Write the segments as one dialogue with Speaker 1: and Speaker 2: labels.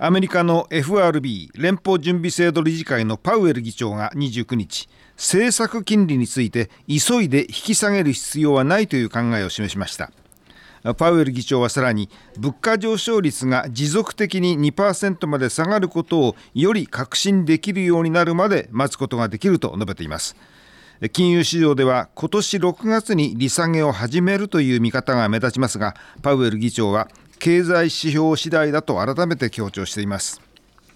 Speaker 1: アメリカの FRB 連邦準備制度理事会のパウエル議長が29日、政策金利について急いで引き下げる必要はないという考えを示しました。パウエル議長はさらに、物価上昇率が持続的に 2% まで下がることをより確信できるようになるまで待つことができると述べています。金融市場では今年6月に利下げを始めるという見方が目立ちますが、パウエル議長は経済指標次第だと改めて強調しています。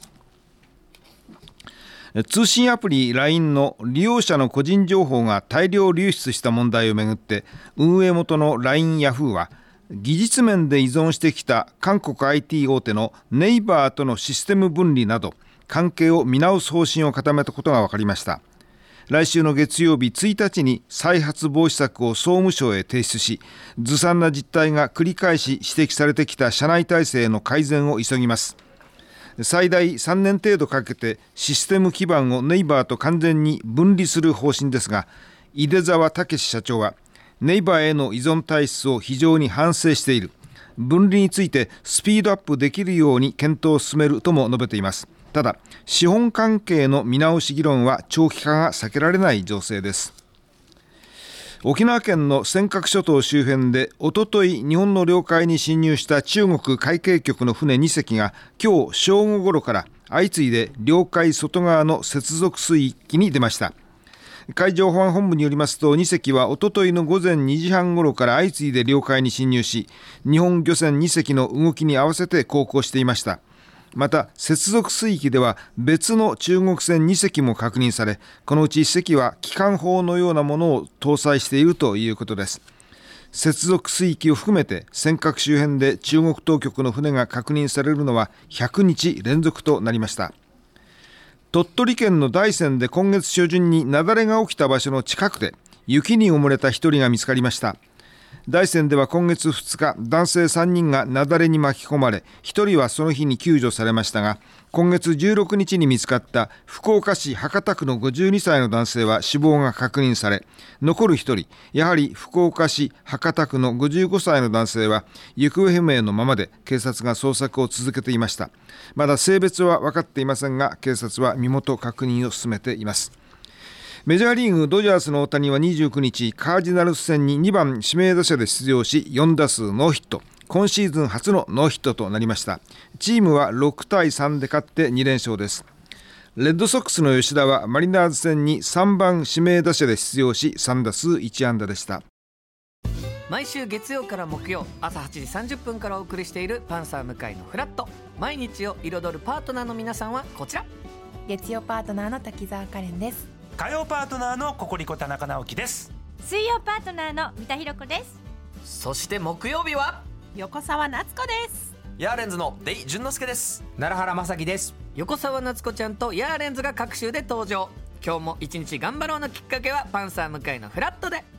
Speaker 1: 通信アプリ LINE の利用者の個人情報が大量流出した問題をめぐって、運営元の LINE ヤフーは技術面で依存してきた韓国 IT 大手のネイバーとのシステム分離など関係を見直す方針を固めたことが分かりました。来週の月曜日1日に再発防止策を総務省へ提出し、ずさんな実態が繰り返し指摘されてきた社内体制の改善を急ぎます。最大3年程度かけてシステム基盤をネイバーと完全に分離する方針ですが、井出沢武社長はネイバーへの依存体質を非常に反省している。分離についてスピードアップできるように検討を進めるとも述べています。ただ、資本関係の見直し議論は長期化が避けられない情勢です。沖縄県の尖閣諸島周辺でおととい日本の領海に侵入した中国海警局の船2隻が今日正午ごろから相次いで領海外側の接続水域に出ました。海上保安本部によりますと、2隻はおとといの午前2時半ごろから相次いで領海に侵入し、日本漁船2隻の動きに合わせて航行していました。また接続水域では別の中国船2隻も確認され、このうち1隻は機関砲のようなものを搭載しているということです。接続水域を含めて尖閣周辺で中国当局の船が確認されるのは100日連続となりました。鳥取県の大山で今月初旬に雪崩が起きた場所の近くで雪に埋もれた1人が見つかりました。大山では今月2日、男性3人が雪崩に巻き込まれ、1人はその日に救助されましたが、今月16日に見つかった福岡市博多区の52歳の男性は死亡が確認され、残る1人、やはり福岡市博多区の55歳の男性は行方不明のままで、警察が捜索を続けていました。まだ性別は分かっていませんが、警察は身元確認を進めています。メジャーリーグドジャースの大谷は29日、カージナルス戦に2番指名打者で出場し、4打数ノーヒット。今シーズン初のノーヒットとなりました。チームは6対3で勝って2連勝です。レッドソックスの吉田はマリナーズ戦に3番指名打者で出場し、3打数1安打でした。
Speaker 2: 毎週月曜から木曜朝8時30分からお送りしているパンサー向井のフラット。毎日を彩るパートナーの皆さんはこちら。
Speaker 3: 月曜パートナーの滝沢カレンです。
Speaker 4: 火曜パートナーのココリコ田中直樹です。
Speaker 5: 水曜パートナーの三田寛子です。
Speaker 2: そして木曜日は
Speaker 5: 横澤夏子です。
Speaker 6: ヤーレンズのデイ淳之介です。
Speaker 7: 奈良原正樹です。
Speaker 2: 横澤夏子ちゃんとヤーレンズが各週で登場。今日も一日頑張ろうのきっかけはパンサー向井のフラットで。